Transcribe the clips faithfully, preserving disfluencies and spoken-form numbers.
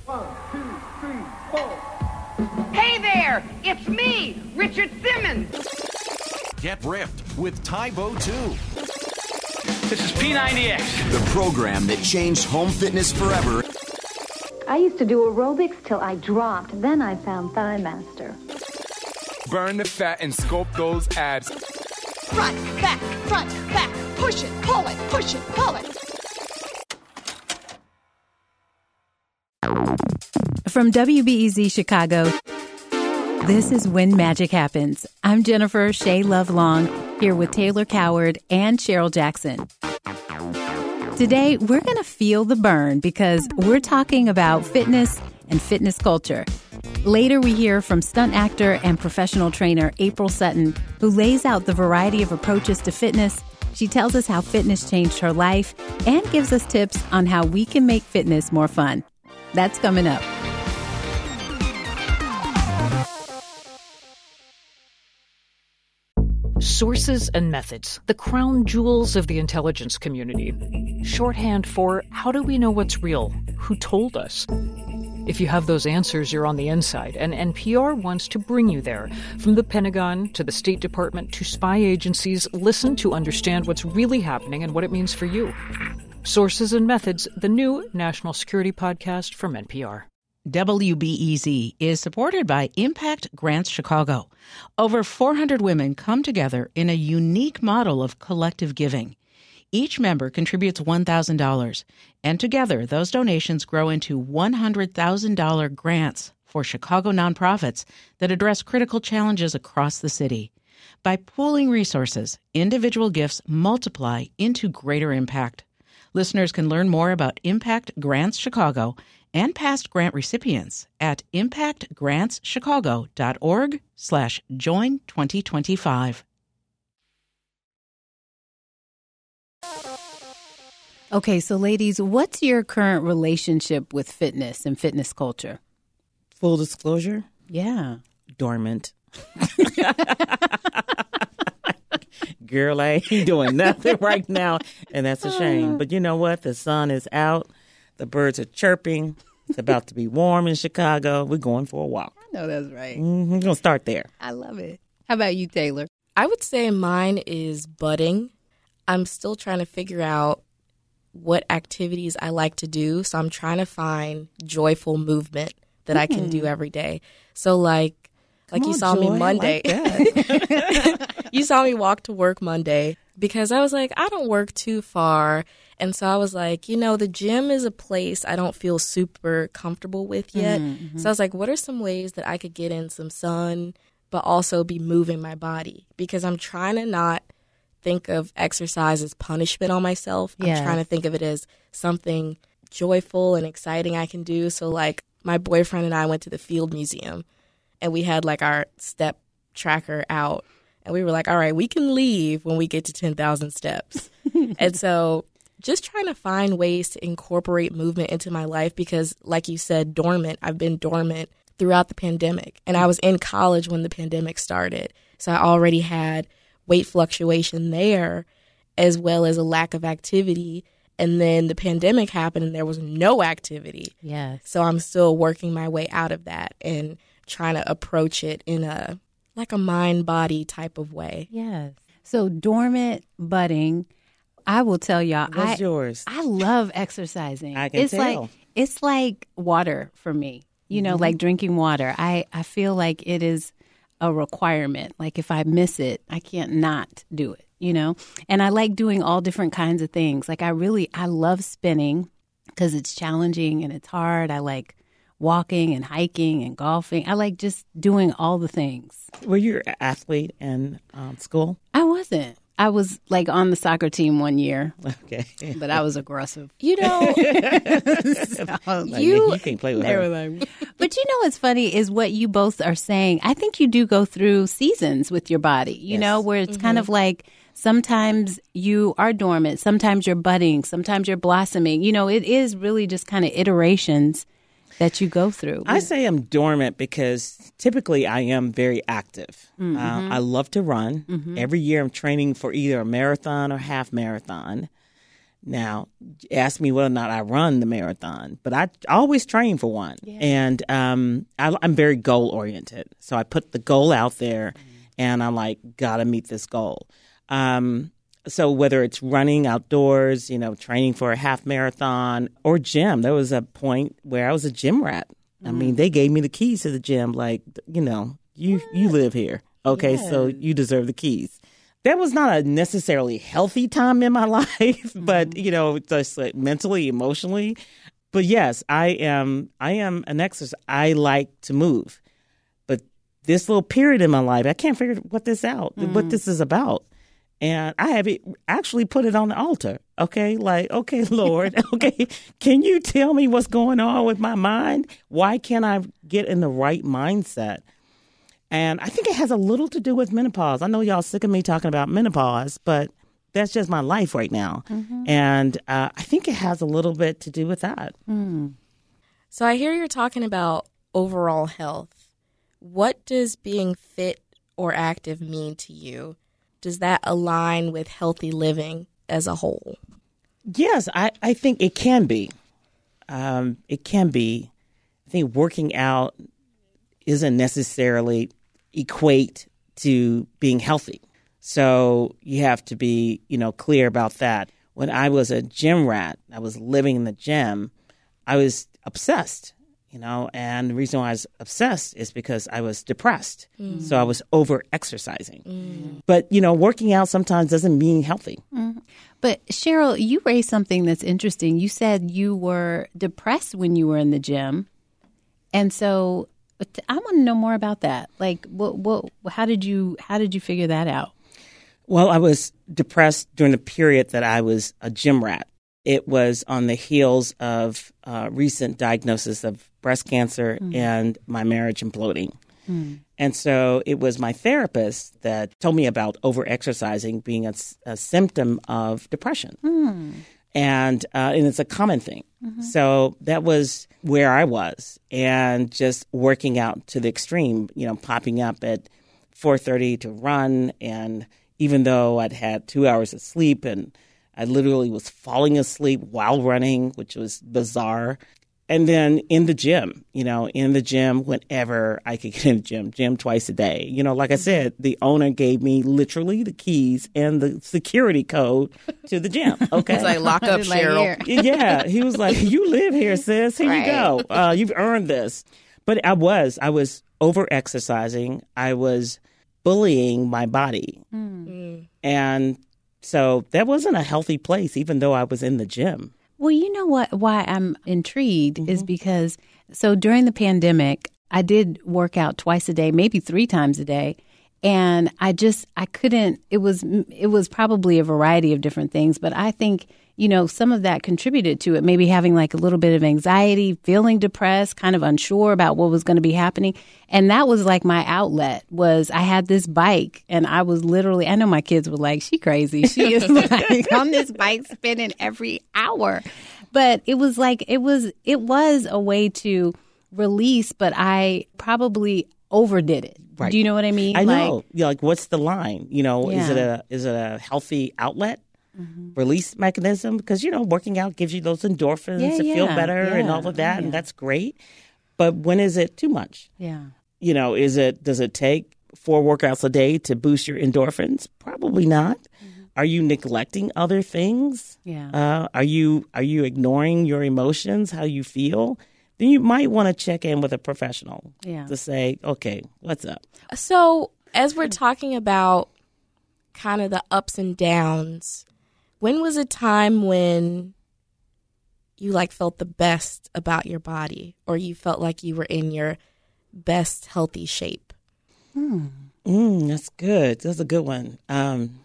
One, two, three, four. Hey there, it's me, Richard Simmons. Get ripped with Tybo two. This is P ninety X. The program that changed home fitness forever. I used to do aerobics till I dropped. Then I found Thigh Master. Burn the fat and sculpt those abs. Front, back, front, back. Push it, pull it, push it, pull it. From W B E Z Chicago, this is When Magic Happens. I'm Jennifer Shea Love Long, here with Taylor Coward and Cheryl Jackson. Today, we're going to feel the burn because we're talking about fitness and fitness culture. Later, we hear from stunt actor and professional trainer April Sutton, who lays out the variety of approaches to fitness. She tells us how fitness changed her life and gives us tips on how we can make fitness more fun. That's coming up. Sources and methods, the crown jewels of the intelligence community. Shorthand for how do we know what's real? Who told us? If you have those answers, you're on the inside, and N P R wants to bring you there. From the Pentagon to the State Department to spy agencies, listen to understand what's really happening and what it means for you. Sources and Methods, the new national security podcast from N P R. W B E Z is supported by Impact Grants Chicago. Over four hundred women come together in a unique model of collective giving. Each member contributes one thousand dollars, and together those donations grow into one hundred thousand dollars grants for Chicago nonprofits that address critical challenges across the city. By pooling resources, individual gifts multiply into greater impact. Listeners can learn more about Impact Grants Chicago and past grant recipients at impactgrantschicago.org slash join 2025. Okay, so ladies, what's your current relationship with fitness and fitness culture? Full disclosure? Yeah. Dormant. Girl, I ain't doing nothing right now, and that's a shame. But you know what? The sun is out. The birds are chirping. It's about to be warm in Chicago. We're going for a walk. I know that's right. Mm-hmm. We're going to start there. I love it. How about you, Taylor? I would say mine is budding. I'm still trying to figure out what activities I like to do. So I'm trying to find joyful movement that mm. I can do every day. So like, Come like on, you saw Joy, me Monday. Like you saw me walk to work Monday because I was like, I don't work too far. And so I was like, you know, the gym is a place I don't feel super comfortable with yet. Mm-hmm. So I was like, what are some ways that I could get in some sun, but also be moving my body? Because I'm trying to not think of exercise as punishment on myself. Yes. I'm trying to think of it as something joyful and exciting I can do. So like my boyfriend and I went to the Field Museum and we had like our step tracker out and we were like, all right, we can leave when we get to ten thousand steps. And so just trying to find ways to incorporate movement into my life because, like you said, dormant. I've been dormant throughout the pandemic. And I was in college when the pandemic started. So I already had weight fluctuation there as well as a lack of activity. And then the pandemic happened and there was no activity. Yes. So I'm still working my way out of that and trying to approach it in a like a mind-body type of way. Yes. So dormant, budding. I will tell y'all. What's I, yours? I love exercising. I can it's tell. Like, it's like water for me. You know, mm-hmm. like drinking water. I, I feel like it is a requirement. Like if I miss it, I can't not do it, you know? And I like doing all different kinds of things. Like I really, I love spinning because it's challenging and it's hard. I like walking and hiking and golfing. I like just doing all the things. Were you an athlete in um, school? I wasn't. I was like on the soccer team one year. Okay. But I was aggressive. You know, so, like, you, you can't play with her. Like, but you know what's funny is what you both are saying. I think you do go through seasons with your body, you yes. know, where it's mm-hmm. kind of like sometimes you are dormant, sometimes you're budding, sometimes you're blossoming. You know, it is really just kind of iterations that you go through. I say I'm dormant because typically I am very active. Mm-hmm. Uh, I love to run. Mm-hmm. Every year I'm training for either a marathon or half marathon. Now, ask me whether or not I run the marathon, but I always train for one. Yeah. And um, I, I'm very goal-oriented. So I put the goal out there, and I'm like, gotta meet this goal. Um, so whether it's running outdoors, you know, training for a half marathon, or gym, there was a point where I was a gym rat. Mm. I mean, they gave me the keys to the gym, like, you know, you, you live here. Okay, yeah. So you deserve the keys. That was not a necessarily healthy time in my life, but, mm-hmm. you know, just like mentally, emotionally. But yes, I am I am an exercise. I like to move. But this little period in my life, I can't figure what this out, mm-hmm. what this is about. And I have it, actually put it on the altar, okay? Like, okay, Lord, okay, can you tell me what's going on with my mind? Why can't I get in the right mindset? And I think it has a little to do with menopause. I know y'all sick of me talking about menopause, but that's just my life right now. Mm-hmm. And uh, I think it has a little bit to do with that. Mm. So I hear you're talking about overall health. What does being fit or active mean to you? Does that align with healthy living as a whole? Yes, I, I think it can be. Um, it can be. I think working out isn't necessarily equate to being healthy. So you have to be, you know, clear about that. When I was a gym rat, I was living in the gym, I was obsessed, you know, and the reason why I was obsessed is because I was depressed. Mm. So I was over exercising. Mm. But, you know, working out sometimes doesn't mean healthy. Mm. But Cheryl, you raised something that's interesting. You said you were depressed when you were in the gym. And so I want to know more about that. Like, what, what, how did you, how did you figure that out? Well, I was depressed during the period that I was a gym rat. It was on the heels of uh, recent diagnosis of breast cancer mm. and my marriage imploding. Mm. And so it was my therapist that told me about over-exercising being a, a symptom of depression. Mm. And uh, and it's a common thing. Mm-hmm. So that was where I was, and just working out to the extreme, you know, popping up at four thirty to run. And even though I'd had two hours of sleep, and I literally was falling asleep while running, which was bizarre. And then in the gym, you know, in the gym whenever I could get in the gym, gym twice a day. You know, like I said, the owner gave me literally the keys and the security code to the gym. Okay. He's like, lock up, Cheryl. Yeah. He was like, you live here, sis. Here right. you go. Uh, you've earned this. But I was, I was over-exercising. I was bullying my body. Mm. And so that wasn't a healthy place, even though I was in the gym. Well, you know what? Why I'm intrigued mm-hmm. is because, so during the pandemic, I did work out twice a day, maybe three times a day. And I just, I couldn't, it was, it was probably a variety of different things. But I think, you know, some of that contributed to it, maybe having like a little bit of anxiety, feeling depressed, kind of unsure about what was going to be happening. And that was like my outlet. Was I had this bike, and I was literally, I know my kids were like, she crazy. She is like on this bike spinning every hour. But it was like, it was, it was a way to release, but I probably overdid it. Right. Do you know what I mean? I like, know. Yeah, like, what's the line? You know, yeah. is it a is it a healthy outlet? Mm-hmm. Release mechanism? Because, you know, working out gives you those endorphins yeah, to yeah, feel better yeah, and all of that, yeah. and that's great. But when is it too much? Yeah. You know, is it, does it take four workouts a day to boost your endorphins? Probably not. Mm-hmm. Are you neglecting other things? Yeah. Uh, are you are you ignoring your emotions, how you feel? Then you might want to check in with a professional yeah. to say, okay, what's up? So as we're talking about kind of the ups and downs, when was a time when you like felt the best about your body, or you felt like you were in your best healthy shape? Mm. Mm, that's good. That's a good one. Um,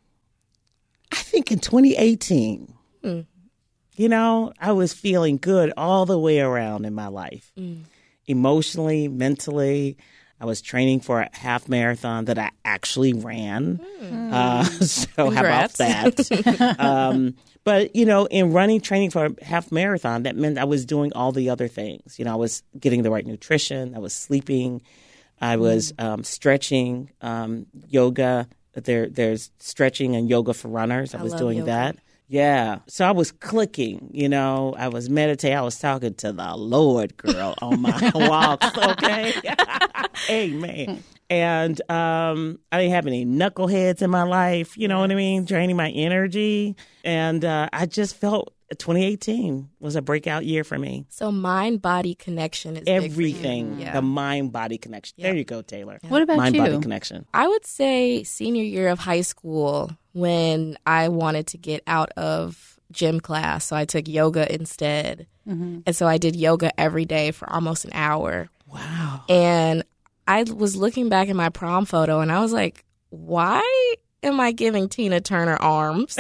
I think in twenty eighteen, mm. you know, I was feeling good all the way around in my life, mm. emotionally, mentally. I was training for a half marathon that I actually ran. Mm. Uh, so Congrats. How about that? um, but, you know, in running, training for a half marathon, that meant I was doing all the other things. You know, I was getting the right nutrition. I was sleeping. I was mm. um, stretching, um, yoga. There, There's stretching and yoga for runners. I, I was doing yoga. that. Yeah. So I was clicking, you know, I was meditating. I was talking to the Lord, girl, on my walks, okay? Amen. And um, I didn't have any knuckleheads in my life, you know what I mean, draining my energy. And uh, I just felt twenty eighteen was a breakout year for me. So mind-body connection is everything. Big for you. Yeah. The mind-body connection. Yep. There you go, Taylor. Yeah. What about mind-body you? connection. I would say senior year of high school when I wanted to get out of gym class. So I took yoga instead. Mm-hmm. And so I did yoga every day for almost an hour. Wow. And I was looking back at my prom photo and I was like, why am I giving Tina Turner arms?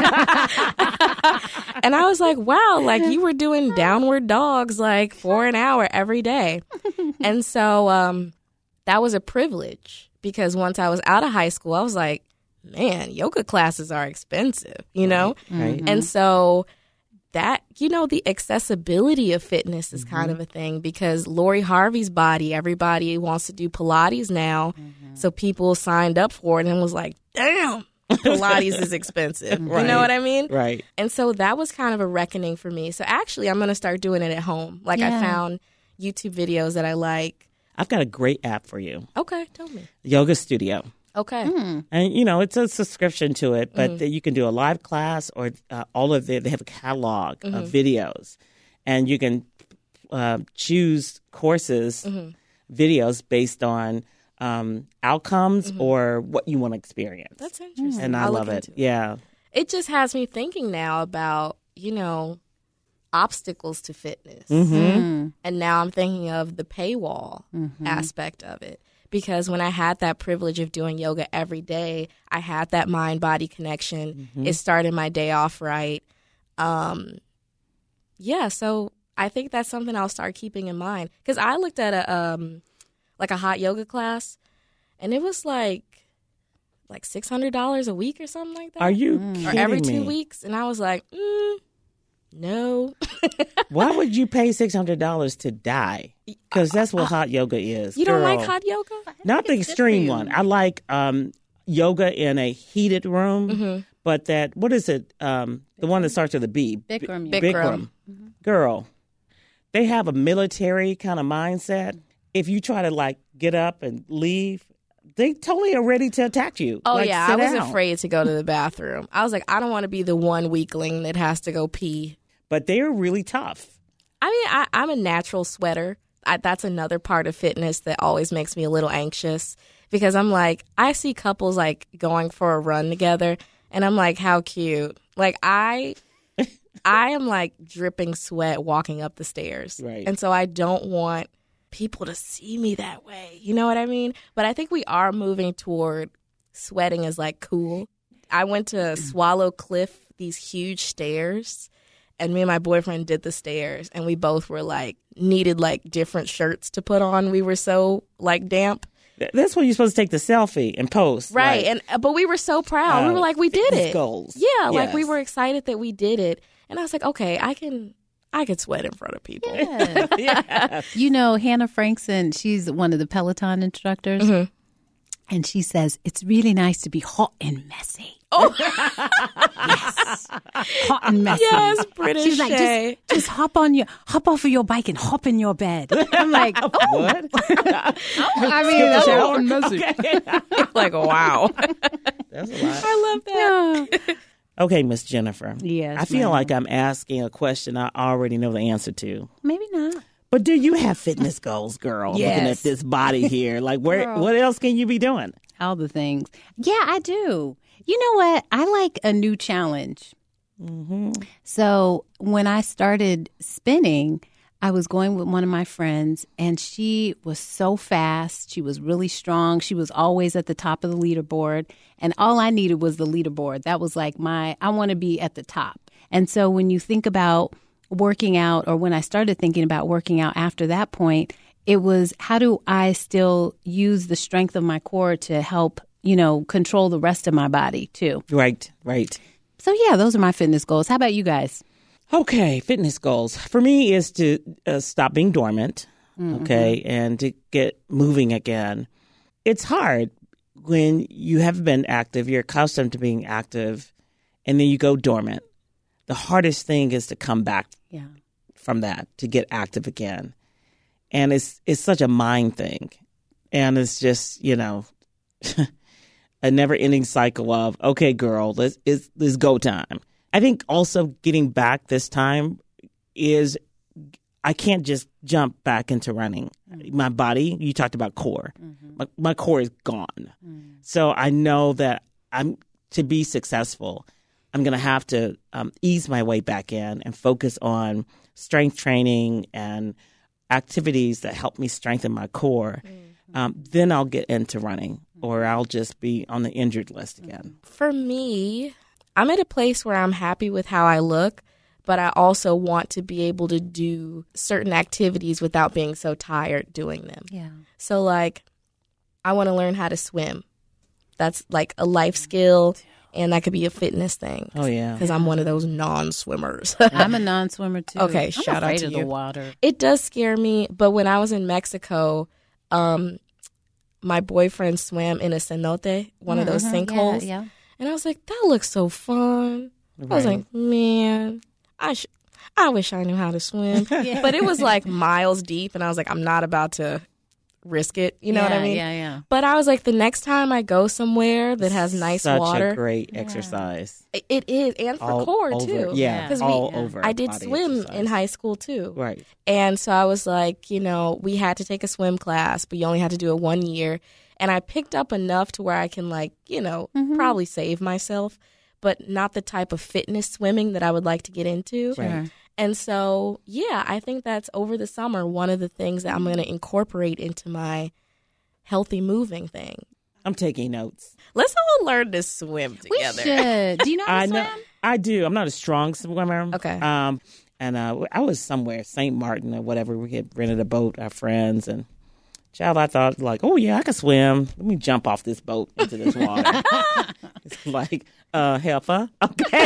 And I was like, wow, like you were doing downward dogs like for an hour every day. And so um, that was a privilege because once I was out of high school, I was like, man, yoga classes are expensive, you know? Right. Mm-hmm. And so that, you know, the accessibility of fitness is mm-hmm. kind of a thing because Lori Harvey's body, everybody wants to do Pilates now. Mm-hmm. So people signed up for it and was like, damn, Pilates is expensive. Right. You know what I mean? Right. And so that was kind of a reckoning for me. So actually, I'm going to start doing it at home. Like yeah. I found YouTube videos that I like. I've got a great app for you. Okay, tell me. Yoga Studio. Okay. Mm. And, you know, it's a subscription to it, but mm-hmm. you can do a live class or uh, all of it. They have a catalog mm-hmm. of videos. And you can uh, choose courses, mm-hmm. videos based on um, outcomes mm-hmm. or what you want to experience. That's interesting. And I I'll love it. it. Yeah. It just has me thinking now about, you know, obstacles to fitness. Mm-hmm. Mm. And now I'm thinking of the paywall mm-hmm. aspect of it. Because when I had that privilege of doing yoga every day, I had that mind-body connection. Mm-hmm. It started my day off right. Um, yeah, so I think that's something I'll start keeping in mind. Because I looked at a um, like a hot yoga class, and it was like like six hundred dollars a week or something like that. Are you mm. kidding Or every me? two weeks. And I was like, mm, no. Why would you pay six hundred dollars to die? Because that's what uh, hot yoga is. You girl. don't like hot yoga? Not the extreme one. I like um, yoga in a heated room, mm-hmm. but that, what is it? Um, the one that starts with a B. Bikram. B- Bikram. Mm-hmm. Girl, they have a military kind of mindset. If you try to like get up and leave, they totally are ready to attack you. Oh, like, yeah. I was down. afraid to go to the bathroom. I was like, I don't want to be the one weakling that has to go pee. But they are really tough. I mean, I, I'm a natural sweater. I, that's another part of fitness that always makes me a little anxious because I'm like, I see couples like going for a run together and I'm like, how cute. Like I, I am like dripping sweat walking up the stairs. Right. And so I don't want people to see me that way. You know what I mean? But I think we are moving toward sweating as like cool. I went to Swallow Cliff, these huge stairs. And me and my boyfriend did the stairs, and we both were like needed like different shirts to put on. We were so like damp. That's when you're supposed to take the selfie and post, right? Like, and uh, but we were so proud. Uh, we were like, we did it. Goals. Yeah, yes. like we were excited that we did it. And I was like, okay, I can, I could sweat in front of people. Yeah. yeah. You know, Hannah Frankson, she's one of the Peloton instructors, mm-hmm. and she says it's really nice to be hot and messy. Oh, yes, hot and messy. Yes, British. She's like, just, just hop on your, hop off of your bike and hop in your bed. I'm like, oh, what? oh, I mean, that's hot and messy. Okay. Like, wow, that's a lot. I love that. Yeah. Okay, Miss Jennifer. Yes, I feel ma'am. like I'm asking a question I already know the answer to. Maybe not. But do you have fitness goals, girl? Yes. Looking at this body here, like where? Girl. What else can you be doing? All the things. Yeah, I do. You know what? I like a new challenge. Mm-hmm. So when I started spinning, I was going with one of my friends, and she was so fast. She was really strong. She was always at the top of the leaderboard, and all I needed was the leaderboard. That was like my, I want to be at the top. And so when you think about working out, or when I started thinking about working out after that point, it was, how do I still use the strength of my core to help, you know, control the rest of my body too? Right, right. So yeah, those are my fitness goals. How about you guys? Okay, fitness goals. For me is to uh, stop being dormant, mm-hmm. okay, and to get moving again. It's hard when you haven't been active, you're accustomed to being active, and then you go dormant. the hardest thing is to come back yeah. from that, to get active again. And it's it's such a mind thing. And it's just, you know, a never-ending cycle of, okay, girl, let's, it's, it's go time. I think also getting back this time is I can't just jump back into running. Mm-hmm. My body, you talked about core. Mm-hmm. My, my core is gone. Mm-hmm. So I know that I'm to be successful, I'm going to have to um, ease my way back in and focus on strength training and activities that help me strengthen my core. Mm-hmm. Um, then I'll get into running, or I'll just be on the injured list again. For me, I'm at a place where I'm happy with how I look, but I also want to be able to do certain activities without being so tired doing them. Yeah. So, like, I want to learn how to swim. That's like a life skill, and that could be a fitness thing. Oh, yeah. Because I'm one of those non-swimmers. I'm a non-swimmer, too. Okay, I'm shout afraid out to of you. the water. It does scare me, but when I was in Mexico, um, my boyfriend swam in a cenote, one mm-hmm. of those sinkholes. Yeah, yeah. And I was like, that looks so fun. Right. I was like, man, I sh- I wish I knew how to swim. yeah. But it was like miles deep, and I was like, I'm not about to risk it. You know yeah, what I mean? Yeah, yeah. But I was like, the next time I go somewhere that has nice Such water. Such a great yeah. exercise. It, it is, and for all core, over, too. Yeah, Because all we, over. I did body swim exercise. in high school, too. Right. And so I was like, you know, we had to take a swim class, but you only had to do it one year. And I picked up enough to where I can, like, you know, mm-hmm. probably save myself, but not the type of fitness swimming that I would like to get into. Sure. And so, yeah, I think that's over the summer one of the things that I'm going to incorporate into my healthy moving thing. I'm taking notes. Let's all learn to swim together. We should. Do you know how to I swim? know, I do. I'm not a strong swimmer. Okay. Um, and uh, I was somewhere, Saint Martin or whatever. We had rented a boat, our friends, and child, I thought, like, oh, yeah, I can swim. Let me jump off this boat into this water. It's like, uh, heifer, okay.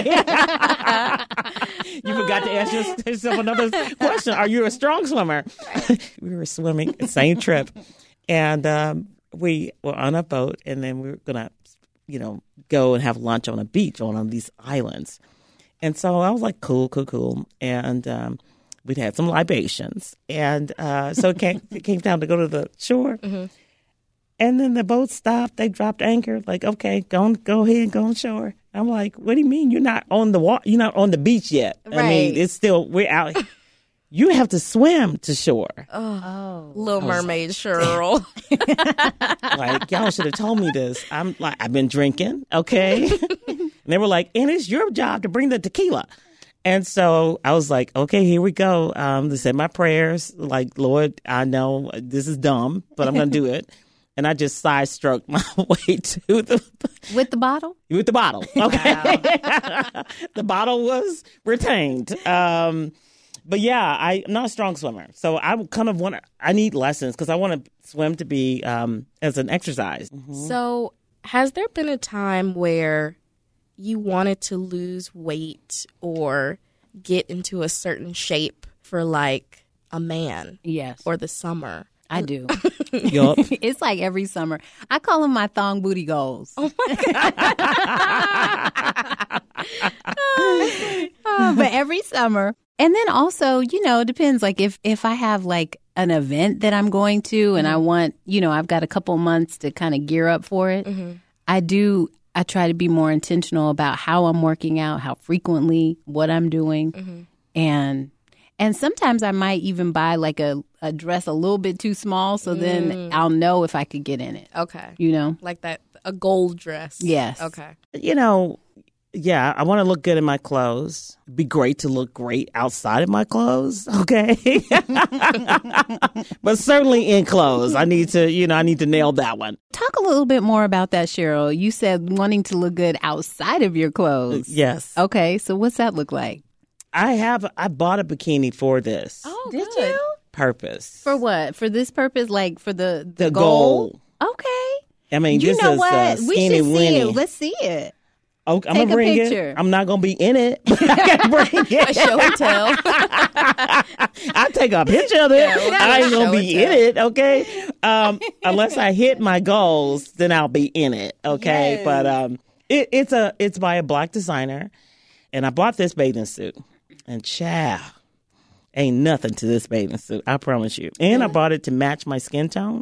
You forgot to ask yourself another question. Are you a strong swimmer? We were swimming, same trip. And um, we were on a boat, and then we were going to, you know, go and have lunch on a beach on one of these islands. And so I was like, cool, cool, cool. And um, we'd had some libations. And uh, so it came, it came down to go to the shore. Mm-hmm. And then the boat stopped. They dropped anchor. Like, okay, go on, go ahead, go on shore. I'm like, what do you mean? You're not on the wa- You're not on the beach yet. Right. I mean, it's still, we're out. You have to swim to shore. Oh, oh. Little Mermaid Cheryl. Like, y'all should have told me this. I'm like, I've been drinking, okay? And they were like, and it's your job to bring the tequila. And so I was like, okay, here we go. Um, they said my prayers, like, Lord, I know this is dumb, but I'm going to do it. And I just side stroked my way to the... With the bottle? With the bottle, okay. Wow. The bottle was retained. Um, but yeah, I, I'm not a strong swimmer. So I kind of want to... I need lessons because I want to swim to be um, as an exercise. Mm-hmm. So has there been a time where you wanted to lose weight or get into a certain shape for like a man? Yes. Or the summer? I do. Yup. It's like every summer. I call them my thong booty goals. Oh my God. uh, but every summer. And then also, you know, it depends. Like if, if I have like an event that I'm going to and mm-hmm. I want, you know, I've got a couple months to kind of gear up for it. Mm-hmm. I do. I try to be more intentional about how I'm working out, how frequently, what I'm doing. Mm-hmm. And And sometimes I might even buy like a, a dress a little bit too small so mm. then I'll know if I could get in it. Okay. You know? Like that, a gold dress. Yes. Okay. You know, yeah, I want to look good in my clothes. It'd be great to look great outside of my clothes, okay? But certainly in clothes. I need to, you know, I need to nail that one. Talk a little bit more about that, Cheryl. You said wanting to look good outside of your clothes. Yes. Okay, so what's that look like? I have, I bought a bikini for this. Oh, did good. You? Purpose. For what? For this purpose? Like for the, the, the goal? goal? Okay. I mean, you this know is what? uh, we skinny should see winnie. it. Let's see it. Okay, I'm Take going to bring a picture. it. I'm not going to be in it. But I can bring it. A show and tell. I'll take a picture of it. Yeah, we'll I ain't going to be in tell. it, okay? Um, unless I hit my goals, then I'll be in it, okay? Yes. But um, it, it's a it's by a Black designer. And I bought this bathing suit. And child, ain't nothing to this bathing suit, I promise you. And I bought it to match my skin tone.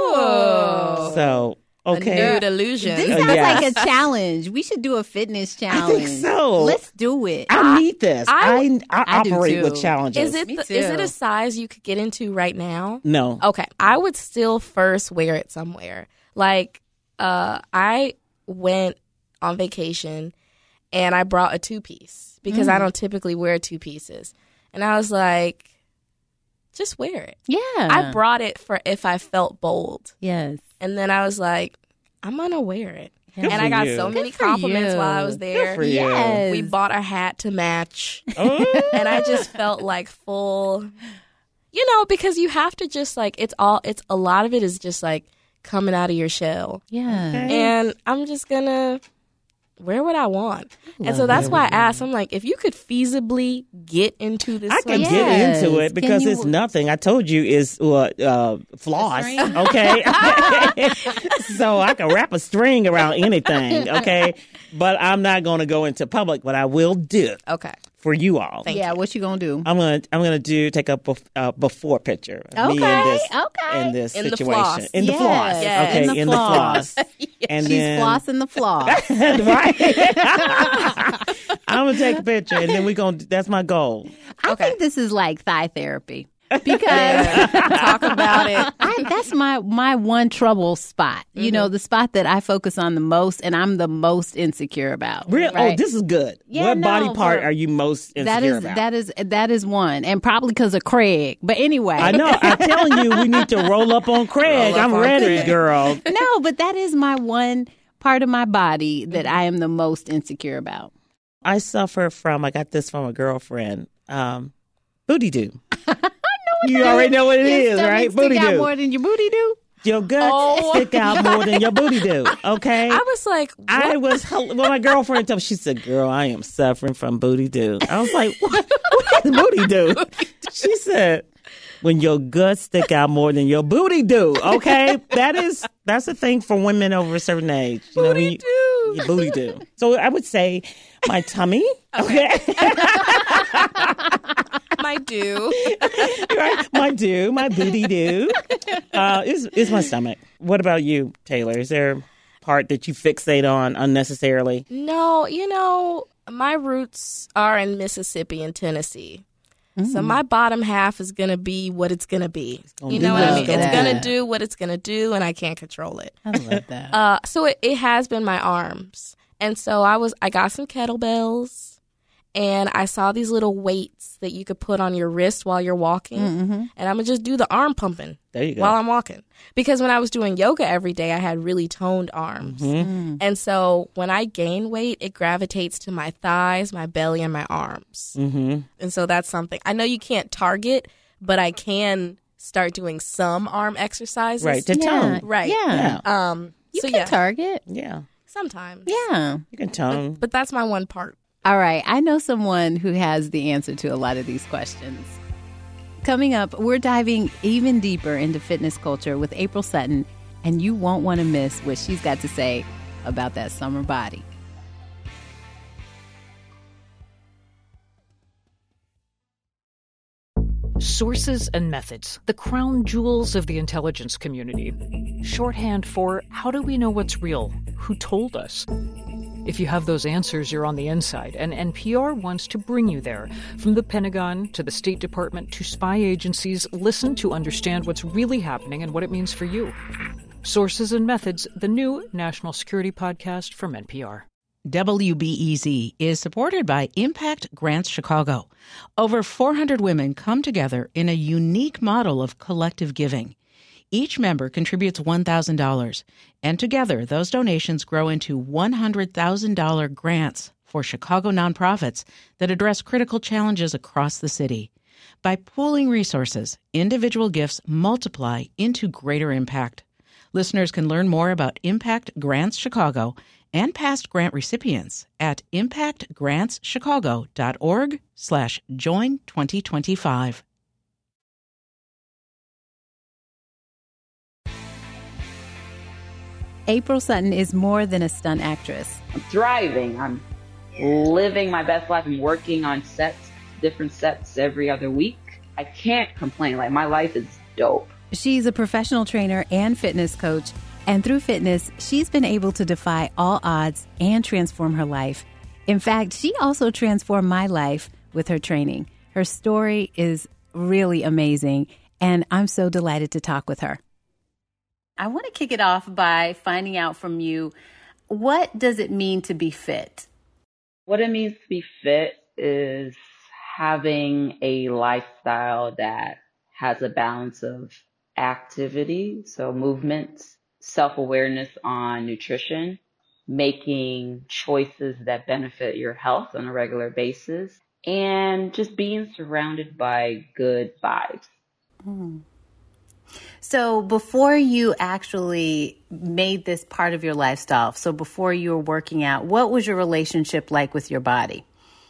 Oh. So, okay. A nude illusion. This Uh, sounds yes. like a challenge. We should do a fitness challenge. I think so. Let's do it. I need this. I, I, I do operate too. with challenges. Is it Me the, too. is it a size you could get into right now? No. Okay. I would still first wear it somewhere. Like, uh, I went on vacation and I brought a two-piece because Mm. I don't typically wear two pieces. And I was like, just wear it. Yeah. I brought it for if I felt bold. Yes. And then I was like, I'm going to wear it. Good and for I got you. so Good many for compliments you. while I was there. Good for you. Yes. We bought a hat to match. Oh. And I just felt like full, you know, because you have to just like, it's all, it's a lot of it is just like coming out of your shell. Yeah. And I'm just going to wear what I want. And so that's why I asked, I'm like, if you could feasibly get into this I can swimsuit- get into it Can because you- it's nothing. I told you is uh, uh, floss, okay? So I can wrap a string around anything, okay? But I'm not going to go into public, but I will do it Okay. for you all. Thank yeah, you. what you gonna do? I'm gonna I'm gonna do take a bef- uh, before picture of me in Okay, this okay. in this In the situation floss. in the Yes, floss, yes. okay, in the in floss. the floss, and She's then flossing the floss. right. I'm gonna take a picture, and then we gonna. That's my goal. I Okay. think this is like thigh therapy because Talk about it. I, that's my my one trouble spot. You Mm-hmm. know, the spot that I focus on the most, and I'm the most insecure about. Real. right? Oh, this is good. Yeah, what body no, part for- are you most insecure That is about? that is that is one, and probably because of Craig. But anyway, I know. I'm telling you, we need to roll up on Craig. Roll up I'm on ready, Craig. girl. no, but that is my one part of my body that I am the most insecure about. I suffer from. I got this from a girlfriend. Um, booty do. You already know what it Your is, stomach right? stick Booty out do. more than your booty do. Your guts Oh. stick out more than your booty do. Okay. I was like, what? I was, well, my girlfriend told me, she said, girl, I am suffering from booty do. I was like, what, what is booty do? She said, when your guts stick out more than your booty do. Okay. That is, that's a thing for women over a certain age. You know, Booty when you- do. Your booty do. So I would say my tummy. Okay. My do. Right? My do, my booty do. Uh, is, is my stomach. What about you, Taylor? Is there a part that you fixate on unnecessarily? No, you know, my roots are in Mississippi and Tennessee. So my bottom half is going to be what it's going to be. gonna You do know what what I it's mean? gonna It's going to do. do what it's going to do, and I can't control it. I love that. Uh, so it, it has been my arms. And so I was I got some kettlebells, and I saw these little weights that you could put on your wrist while you're walking. Mm-hmm. And I'm going to just do the arm pumping There you go. while I'm walking. Because when I was doing yoga every day, I had really toned arms. Mm-hmm. And so when I gain weight, it gravitates to my thighs, my belly, and my arms. Mm-hmm. And so that's something. I know you can't target, but I can start doing some arm exercises. Right, to Yeah. tone. Right. Yeah. Um, You so can yeah, target. Yeah, sometimes. Yeah. you can tone. But that's my one part. All right. I know someone who has the answer to a lot of these questions. Coming up, we're diving even deeper into fitness culture with April Sutton, and you won't want to miss what she's got to say about that summer body. Sources and methods, the crown jewels of the intelligence community. Shorthand for how do we know what's real? Who told us? If you have those answers, you're on the inside, and N P R wants to bring you there. From the Pentagon to the State Department to spy agencies, listen to understand what's really happening and what it means for you. Sources and Methods, the new national security podcast from N P R. W B E Z is supported by Impact Grants Chicago. Over four hundred women come together in a unique model of collective giving. Each member contributes one thousand dollars, and together those donations grow into one hundred thousand dollars grants for Chicago nonprofits that address critical challenges across the city. By pooling resources, individual gifts multiply into greater impact. Listeners can learn more about Impact Grants Chicago and past grant recipients at impactgrantschicago.org slash join 2025. April Sutton is more than a stunt actress. I'm thriving. I'm living my best life and working on sets, different sets every other week. I can't complain. Like, my life is dope. She's a professional trainer and fitness coach, and through fitness, she's been able to defy all odds and transform her life. In fact, she also transformed my life with her training. Her story is really amazing, and I'm so delighted to talk with her. I want to kick it off by finding out from you, what does it mean to be fit? What it means to be fit is having a lifestyle that has a balance of activity, so movement, self-awareness on nutrition, making choices that benefit your health on a regular basis, and just being surrounded by good vibes. Mm. So before you actually made this part of your lifestyle, so before you were working out, what was your relationship like with your body?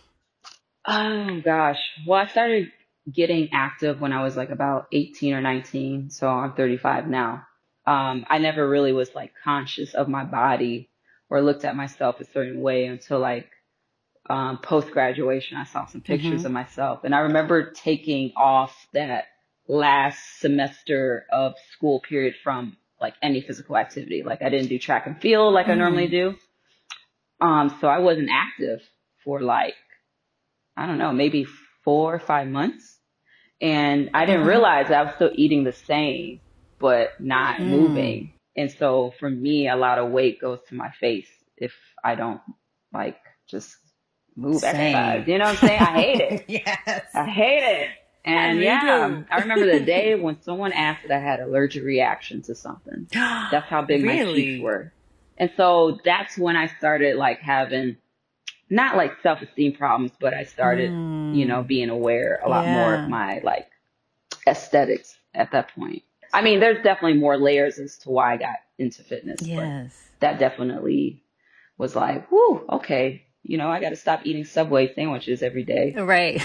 Oh, gosh. Well, I started getting active when I was like about eighteen or nineteen. So I'm thirty-five now. Um, I never really was like conscious of my body or looked at myself a certain way until like um, post-graduation. I saw some pictures mm-hmm. of myself. And I remember taking off that last semester of school period from like any physical activity. Like, I didn't do track and field like mm-hmm. I normally do. Um, so I wasn't active for like, I don't know, maybe four or five months. And I didn't mm-hmm. realize that I was still eating the same, but not mm. moving. And so for me, a lot of weight goes to my face if I don't like just move, Same. exercise. You know what I'm saying? I hate it. Yes. I hate it. And I yeah, do. I remember the day when someone asked that I had allergic reaction to something. That's how big really? my cheeks were. And so that's when I started like having not like self-esteem problems, but I started, mm. you know, being aware a lot yeah. more of my like aesthetics at that point. I mean, there's definitely more layers as to why I got into fitness. Yes. But that definitely was like, whoo, okay, you know, I got to stop eating Subway sandwiches every day. Right.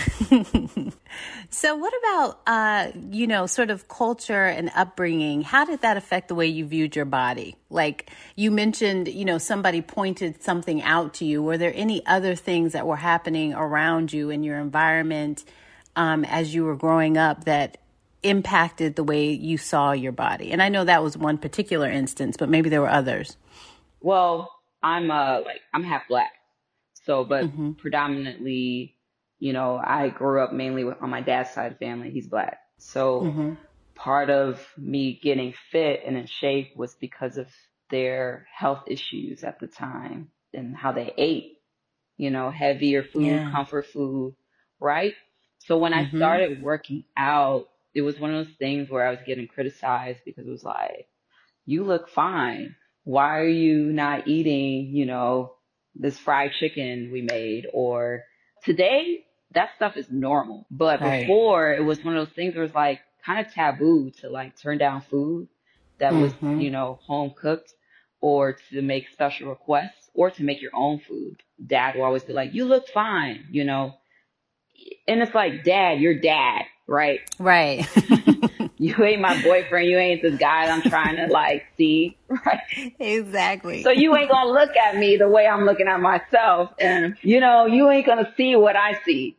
So what about, uh, you know, sort of culture and upbringing? How did that affect the way you viewed your body? Like you mentioned, you know, somebody pointed something out to you. Were there any other things that were happening around you in your environment um, as you were growing up that impacted the way you saw your body? And I know that was one particular instance, but maybe there were others. Well, I'm uh, like, I'm half black. So, but mm-hmm. predominantly, you know, I grew up mainly with, on my dad's side of the family. He's black. So mm-hmm. part of me getting fit and in shape was because of their health issues at the time and how they ate, you know, heavier food, yeah. comfort food, right? So when mm-hmm. I started working out, it was one of those things where I was getting criticized because it was like, you look fine. Why are you not eating, you know, this fried chicken we made? Or today, that stuff is normal. But right. before, it was one of those things where it's like kind of taboo to like turn down food that mm-hmm. was, you know, home cooked, or to make special requests, or to make your own food. Dad will always be like, you look fine, you know. And it's like, Dad, you're dad, right? Right. You ain't my boyfriend. You ain't this guy that I'm trying to like see, right? Exactly. So you ain't gonna look at me the way I'm looking at myself, and you know, you ain't gonna see what I see.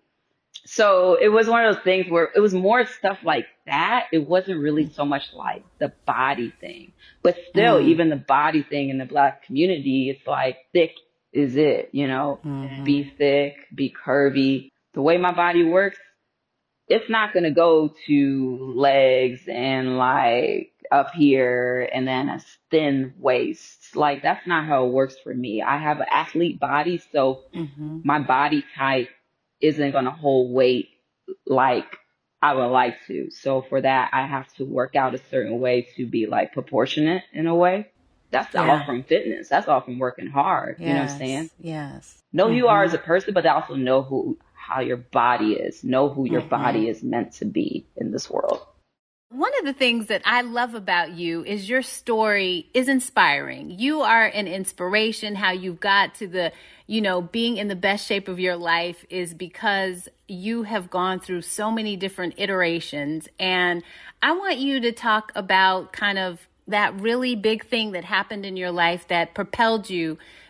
So it was one of those things where it was more stuff like that. It wasn't really so much like the body thing, but still, mm. even the body thing in the black community, it's like thick is it, you know, mm-hmm. be thick, be curvy. The way my body works, it's not going to go to legs and like up here and then a thin waist. Like, that's not how it works for me. I have an athlete body, so mm-hmm. my body type isn't going to hold weight like I would like to. So for that, I have to work out a certain way to be like proportionate in a way. That's yeah. all from fitness. That's all from working hard. Yes. You know what I'm saying? Yes. Know mm-hmm. who you are as a person, but also know who how your body is. Know who your mm-hmm. body is meant to be in this world. One of the things that I love about you is your story is inspiring. You are an inspiration. How you've got to the, you know, being in the best shape of your life is because you have gone through so many different iterations. And I want you to talk about kind of that really big thing that happened in your life that propelled you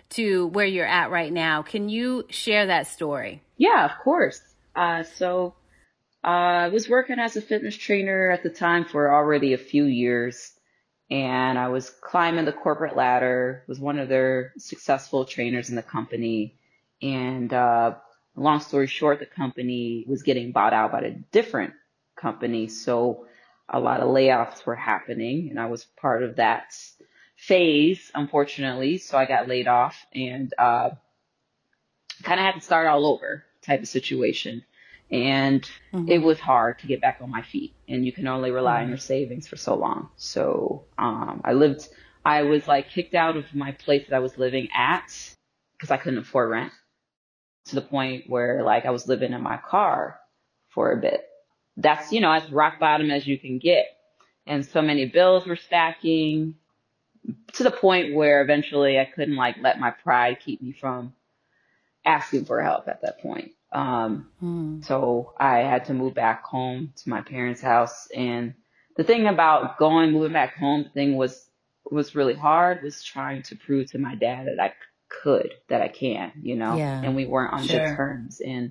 to where you're at right now. Can you share that story? Yeah, of course. Uh, so uh, I was working as a fitness trainer at the time for already a few years, and I was climbing the corporate ladder, was one of their successful trainers in the company. And uh, long story short, the company was getting bought out by a different company. So a lot of layoffs were happening, and I was part of that phase, unfortunately. So I got laid off and uh, kind of had to start all over type of situation. And mm-hmm. it was hard to get back on my feet, and you can only rely mm-hmm. on your savings for so long. So um, I lived, I was like kicked out of my place that I was living at because I couldn't afford rent, to the point where like I was living in my car for a bit. That's, you know, as rock bottom as you can get. And so many bills were stacking to the point where eventually I couldn't like let my pride keep me from asking for help at that point. Um, mm. So I had to move back home to my parents' house. And the thing about going, moving back home, the thing was, was really hard was trying to prove to my dad that I could, that I can, you know, yeah. and we weren't on sure. good terms. And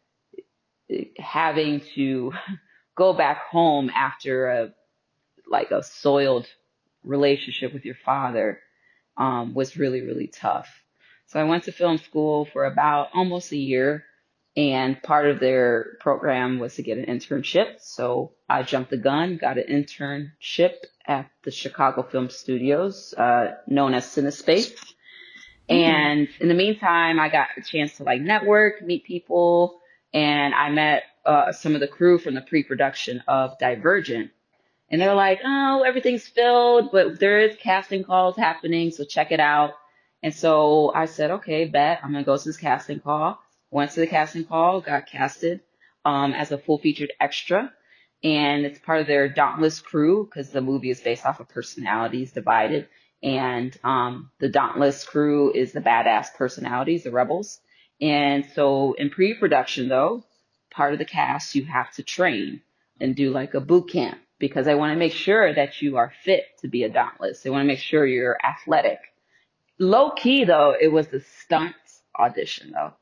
having to go back home after a, like a soiled relationship with your father, um, was really, really tough. So I went to film school for about almost a year, and part of their program was to get an internship. So I jumped the gun, got an internship at the Chicago Film Studios, uh, known as CineSpace. Mm-hmm. And in the meantime, I got a chance to like network, meet people, and I met uh, some of the crew from the pre-production of Divergent. And they're like, oh, everything's filled, but there is casting calls happening, so check it out. And so I said, okay, bet, I'm going to go to this casting call. Went to the casting call, got casted um, as a full-featured extra. And it's part of their Dauntless crew, because the movie is based off of personalities divided. And um, the Dauntless crew is the badass personalities, the rebels. And so in pre-production, though, part of the cast, you have to train and do like a boot camp, because they want to make sure that you are fit to be a Dauntless. They want to make sure you're athletic. Low key, though, it was a stunt audition, though.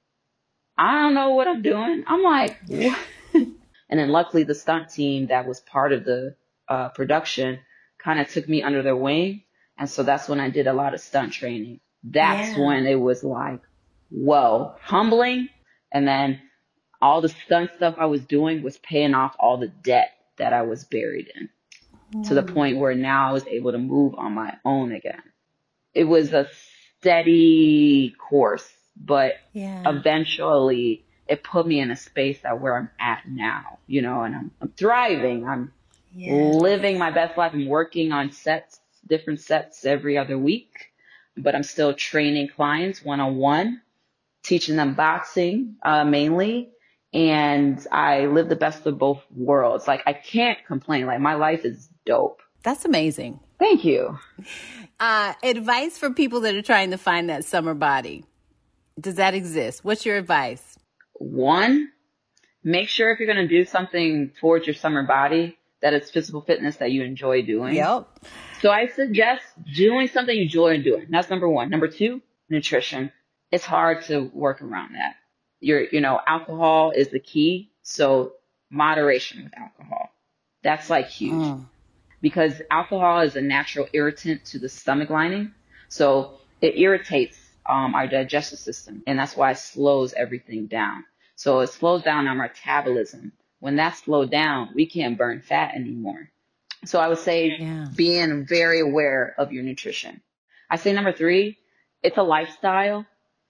I don't know what I'm doing. I'm like, what? And then luckily the stunt team that was part of the uh, production kind of took me under their wing. And so that's when I did a lot of stunt training. That's yeah. when it was like, whoa, humbling. And then all the stunt stuff I was doing was paying off all the debt that I was buried in, mm. to the point where now I was able to move on my own again. It was a steady course, but yeah. eventually it put me in a space that where I'm at now, you know, and I'm, I'm thriving. I'm yeah. living my best life. I'm working on sets, different sets every other week, but I'm still training clients one-on-one, teaching them boxing, uh, mainly. And I live the best of both worlds. Like, I can't complain. Like, my life is dope. That's amazing. Thank you. Uh, advice for people that are trying to find that summer body. Does that exist? What's your advice? One, make sure if you're going to do something towards your summer body, that it's physical fitness that you enjoy doing. Yep. So I suggest doing something you enjoy doing. That's number one. Number two, nutrition. It's hard to work around that. Your, you know, alcohol is the key. So moderation with alcohol. That's like huge. Mm. Because alcohol is a natural irritant to the stomach lining. So it irritates um, our digestive system. And that's why it slows everything down. So it slows down our metabolism. When that's slowed down, we can't burn fat anymore. So I would say yeah. being very aware of your nutrition. I say number three, it's a lifestyle.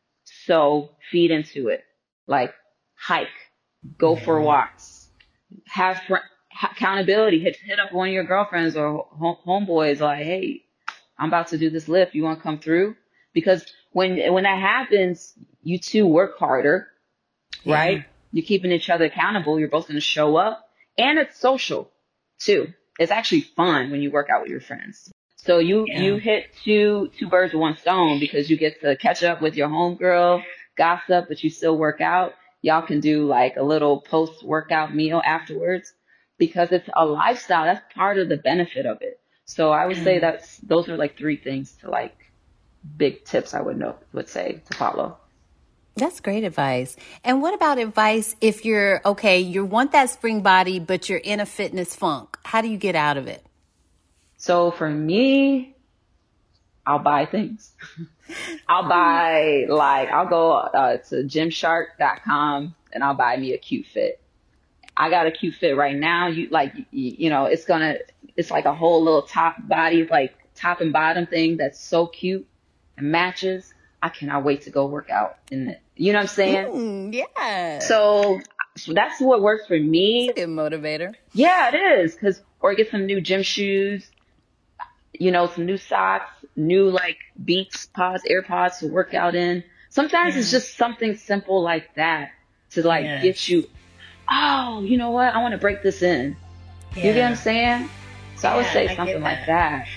So feed into it. Like hike, go for walks, have fr- accountability, hit, hit up one of your girlfriends or home- homeboys like, hey, I'm about to do this lift. You want to come through? Because when, when that happens, you two work harder, yeah. right? You're keeping each other accountable. You're both going to show up, and it's social too. It's actually fun when you work out with your friends. So you, yeah. you hit two, two birds with one stone, because you get to catch up with your homegirl, gossip, but you still work out. Y'all can do like a little post workout meal afterwards, because it's a lifestyle. That's part of the benefit of it. So I would say that's, those are like three things to like big tips I would know would say to follow. That's great advice. And what about advice if you're, okay, you want that spring body, but you're in a fitness funk? How do you get out of it? So for me, I'll buy things. I'll buy, like, I'll go uh, to gymshark dot com and I'll buy me a cute fit. I got a cute fit right now. You like, you, you know, it's gonna, it's like a whole little top body, like top and bottom thing that's so cute and matches. I cannot wait to go work out in it. You know what I'm saying? Mm, yeah. So, so that's what works for me. That's a good motivator. Yeah, it is. Cause, or get some new gym shoes, you know, some new socks, new like Beats pods, AirPods to work out in. Sometimes yeah. it's just something simple like that to like yes. get you, oh, you know what? I want to break this in. Yeah. You get what I'm saying? So yeah, I would say something that. like that.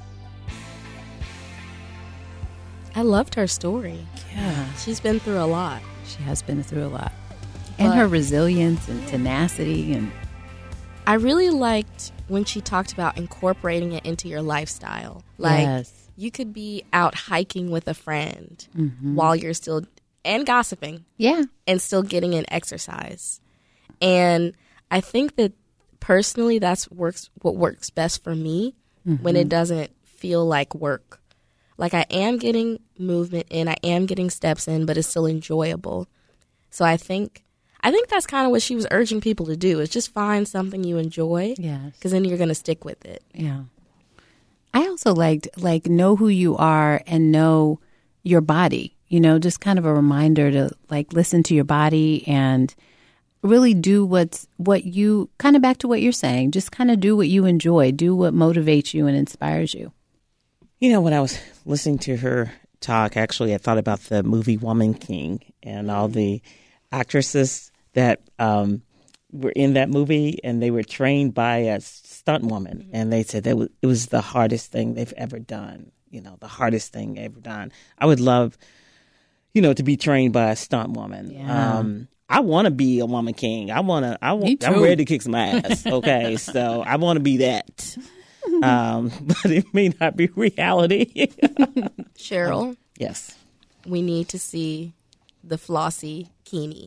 I loved her story. Yeah. She's been through a lot. She has been through a lot. And but, her resilience and tenacity. And I really liked when she talked about incorporating it into your lifestyle. Like, yes. you could be out hiking with a friend mm-hmm. while you're still, and gossiping. Yeah. And still getting in exercise. And I think that personally, that's works what works best for me mm-hmm. when it doesn't feel like work. Like, I am getting movement in, I am getting steps in, but it's still enjoyable. So I think I think that's kind of what she was urging people to do, is just find something you enjoy. Yes. Because then you're going to stick with it. Yeah. I also liked, like, know who you are and know your body. You know, just kind of a reminder to, like, listen to your body and really do what's, what you, kind of back to what you're saying, just kind of do what you enjoy, do what motivates you and inspires you. You know, when I was listening to her talk, actually, I thought about the movie Woman King and all the actresses that um, were in that movie, and they were trained by a stunt woman. Mm-hmm. And they said that w- it was the hardest thing they've ever done, you know, the hardest thing ever done. I would love, you know, to be trained by a stunt woman. Yeah. Um, I want to be a Woman King. I want to, I want, I'm ready to kick some ass. Okay. So I want to be that. Um, but it may not be reality. Cheryl? Um, yes. We need to see the Flossie Keeney.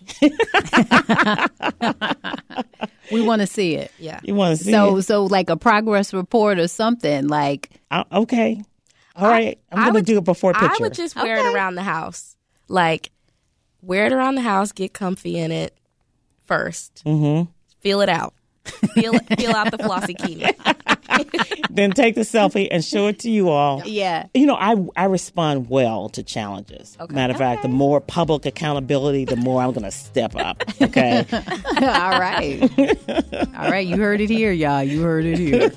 We want to see it. Yeah. You want to see so, it? So like a progress report or something like. Uh, okay. All right. I'm going to do it before picture. I would just wear okay. it around the house. Like, wear it around the house, get comfy in it first. Mm-hmm. Feel it out. Feel feel out the Flossie Keeney. Then take the selfie and show it to you all. Yeah. You know, I I respond well to challenges. Okay. Matter of okay. fact, the more public accountability, the more I'm going to step up. Okay. All right. All right. You heard it here, y'all. You heard it here.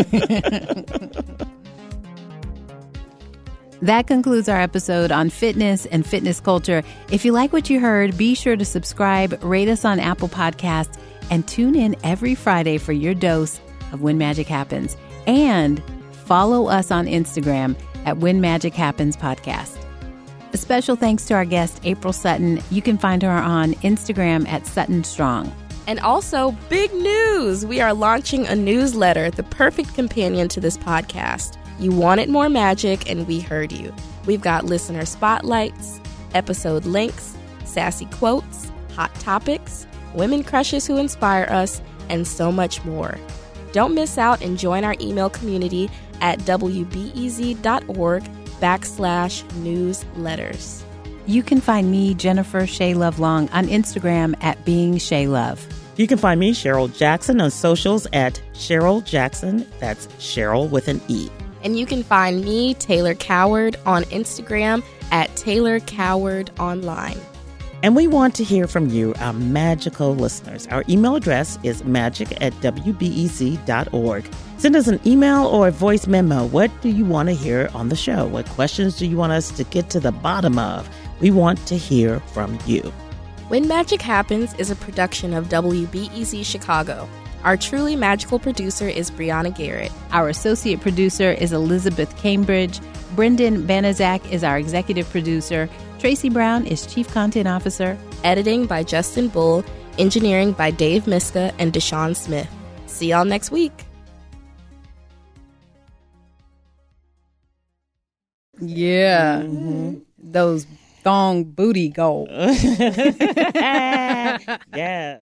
That concludes our episode on fitness and fitness culture. If you like what you heard, be sure to subscribe, rate us on Apple Podcasts, and tune in every Friday for your dose of When Magic Happens. And follow us on Instagram at When Magic Happens Podcast. A special thanks to our guest, April Sutton. You can find her on Instagram at Sutton Strong. And also, big news! We are launching a newsletter, the perfect companion to this podcast. You wanted more magic, and we heard you. We've got listener spotlights, episode links, sassy quotes, hot topics, women crushes who inspire us, and so much more. Don't miss out and join our email community at wbez.org backslash newsletters. You can find me, Jennifer Shea Love Long, on Instagram at Being Shea Love. You can find me, Cheryl Jackson, on socials at Cheryl Jackson. That's Cheryl with an E. And you can find me, Taylor Coward, on Instagram at Taylor Coward Online. And we want to hear from you, our magical listeners. Our email address is magic at w b e z dot org. Send us an email or a voice memo. What do you want to hear on the show? What questions do you want us to get to the bottom of? We want to hear from you. When Magic Happens is a production of W B E Z Chicago. Our truly magical producer is Brianna Garrett. Our associate producer is Elizabeth Cambridge. Brendan Banaszak is our executive producer. Tracy Brown is Chief Content Officer. Editing by Justin Bull. Engineering by Dave Miska and Deshaun Smith. See y'all next week. Yeah. Mm-hmm. Those thong booty goals. Yeah.